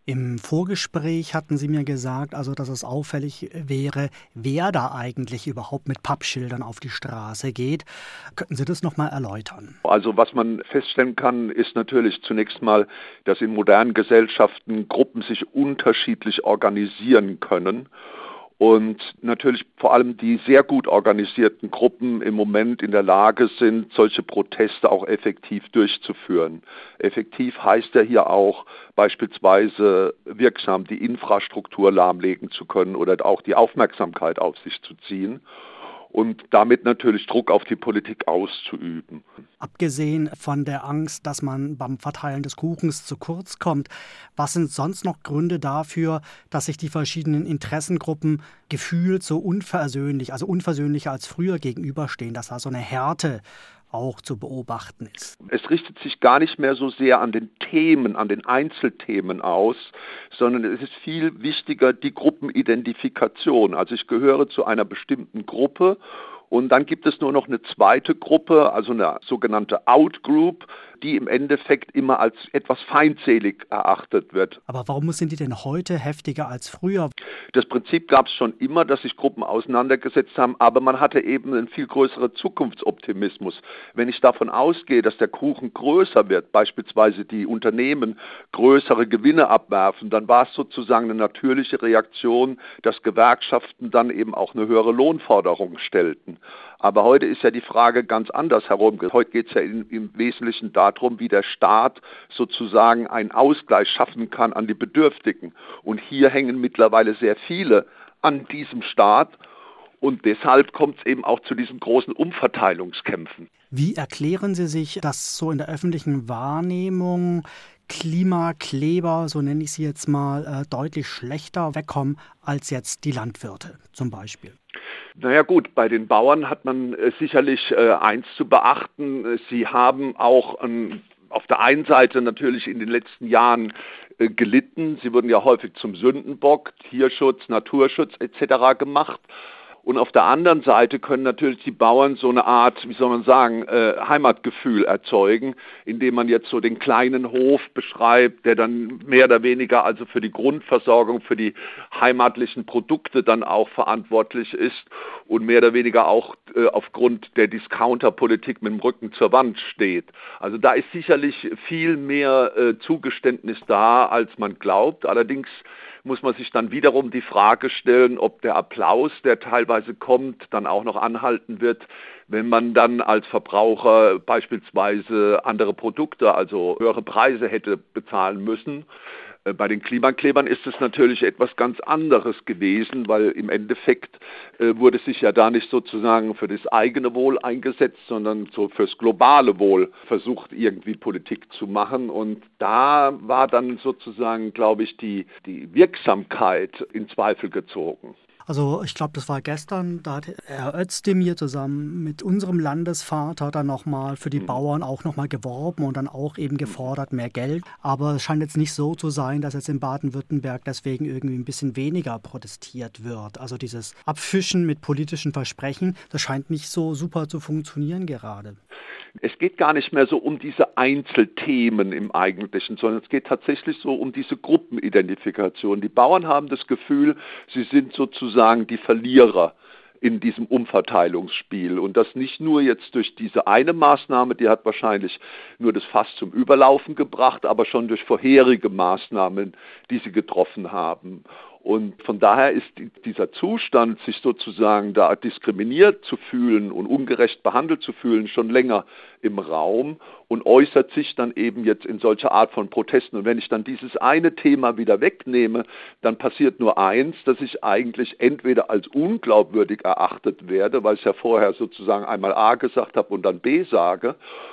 Im Vorgespräch hatten Sie mir gesagt, also dass es auffällig wäre, wer da eigentlich überhaupt mit Pappschildern auf die Straße geht. Könnten Sie das noch mal erläutern? Also was man feststellen kann, ist natürlich zunächst mal, dass in modernen Gesellschaften Gruppen sich unterschiedlich organisieren können. Und natürlich vor allem die sehr gut organisierten Gruppen im Moment in der Lage sind, solche Proteste auch effektiv durchzuführen. Effektiv heißt ja hier auch beispielsweise wirksam die Infrastruktur lahmlegen zu können oder auch die Aufmerksamkeit auf sich zu ziehen und damit natürlich Druck auf die Politik auszuüben. Abgesehen von der Angst, dass man beim Verteilen des Kuchens zu kurz kommt, was sind sonst noch Gründe dafür, dass sich die verschiedenen Interessengruppen gefühlt so unversöhnlich, also unversöhnlicher als früher gegenüberstehen, dass da so eine Härte auch zu beobachten ist? Es richtet sich gar nicht mehr so sehr an den Themen, an den Einzelthemen aus, sondern es ist viel wichtiger die Gruppenidentifikation. Also ich gehöre zu einer bestimmten Gruppe und dann gibt es nur noch eine zweite Gruppe, also eine sogenannte Outgroup, die im Endeffekt immer als etwas feindselig erachtet wird. Aber warum sind die denn heute heftiger als früher? Das Prinzip gab es schon immer, dass sich Gruppen auseinandergesetzt haben, aber man hatte eben einen viel größeren Zukunftsoptimismus. Wenn ich davon ausgehe, dass der Kuchen größer wird, beispielsweise die Unternehmen größere Gewinne abwerfen, dann war es sozusagen eine natürliche Reaktion, dass Gewerkschaften dann eben auch eine höhere Lohnforderung stellten. Aber heute ist ja die Frage ganz anders herum. Heute geht es ja im Wesentlichen darum, wie der Staat sozusagen einen Ausgleich schaffen kann an die Bedürftigen. Und hier hängen mittlerweile sehr viele an diesem Staat. Und deshalb kommt es eben auch zu diesen großen Umverteilungskämpfen. Wie erklären Sie sich, dass so in der öffentlichen Wahrnehmung Klimakleber, so nenne ich sie jetzt mal, deutlich schlechter wegkommen als jetzt die Landwirte zum Beispiel? Naja gut, bei den Bauern hat man sicherlich eins zu beachten. Sie haben auch auf der einen Seite natürlich in den letzten Jahren gelitten. Sie wurden ja häufig zum Sündenbock, Tierschutz, Naturschutz etc. gemacht. Und auf der anderen Seite können natürlich die Bauern so eine Art, wie soll man sagen, Heimatgefühl erzeugen, indem man jetzt so den kleinen Hof beschreibt, der dann mehr oder weniger also für die Grundversorgung, für die heimatlichen Produkte dann auch verantwortlich ist und mehr oder weniger auch aufgrund der Discounterpolitik mit dem Rücken zur Wand steht. Also da ist sicherlich viel mehr Zugeständnis da, als man glaubt. Allerdings muss man sich dann wiederum die Frage stellen, ob der Applaus, der teilweise kommt, dann auch noch anhalten wird, wenn man dann als Verbraucher beispielsweise andere Produkte, also höhere Preise hätte bezahlen müssen. Bei den Klimaklebern ist es natürlich etwas ganz anderes gewesen, weil im Endeffekt wurde sich ja da nicht sozusagen für das eigene Wohl eingesetzt, sondern so fürs globale Wohl versucht, irgendwie Politik zu machen. Und da war dann sozusagen, glaube ich, die Wirksamkeit in Zweifel gezogen. Also ich glaube, das war gestern, da hat Herr Özdemir zusammen mit unserem Landesvater dann nochmal für die Bauern auch nochmal geworben und dann auch eben gefordert, mehr Geld. Aber es scheint jetzt nicht so zu sein, dass jetzt in Baden-Württemberg deswegen irgendwie ein bisschen weniger protestiert wird. Also dieses Abfischen mit politischen Versprechen, das scheint nicht so super zu funktionieren gerade. Es geht gar nicht mehr so um diese Einzelthemen im Eigentlichen, sondern es geht tatsächlich so um diese Gruppenidentifikation. Die Bauern haben das Gefühl, sie sind sozusagen die Verlierer in diesem Umverteilungsspiel. Und das nicht nur jetzt durch diese eine Maßnahme, die hat wahrscheinlich nur das Fass zum Überlaufen gebracht, aber schon durch vorherige Maßnahmen, die sie getroffen haben. Und von daher ist dieser Zustand, sich sozusagen da diskriminiert zu fühlen und ungerecht behandelt zu fühlen, schon länger im Raum und äußert sich dann eben jetzt in solcher Art von Protesten. Und wenn ich dann dieses eine Thema wieder wegnehme, dann passiert nur eins, dass ich eigentlich entweder als unglaubwürdig erachtet werde, weil ich ja vorher sozusagen einmal A gesagt habe und dann B sage,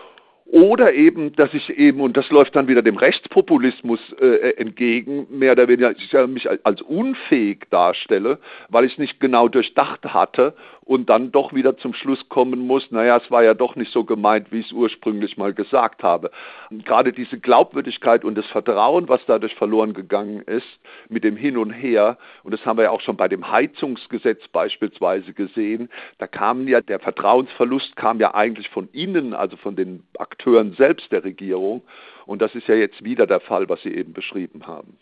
oder eben, dass ich eben, und das läuft dann wieder dem Rechtspopulismus entgegen, mehr oder weniger ich mich als unfähig darstelle, weil ich es nicht genau durchdacht hatte und dann doch wieder zum Schluss kommen muss, naja, es war ja doch nicht so gemeint, wie ich es ursprünglich mal gesagt habe. Und gerade diese Glaubwürdigkeit und das Vertrauen, was dadurch verloren gegangen ist, mit dem Hin und Her, und das haben wir ja auch schon bei dem Heizungsgesetz beispielsweise gesehen, da kam ja, der Vertrauensverlust kam ja eigentlich von innen, also von den Akteuren selbst der Regierung. Und das ist ja jetzt wieder der Fall, was Sie eben beschrieben haben.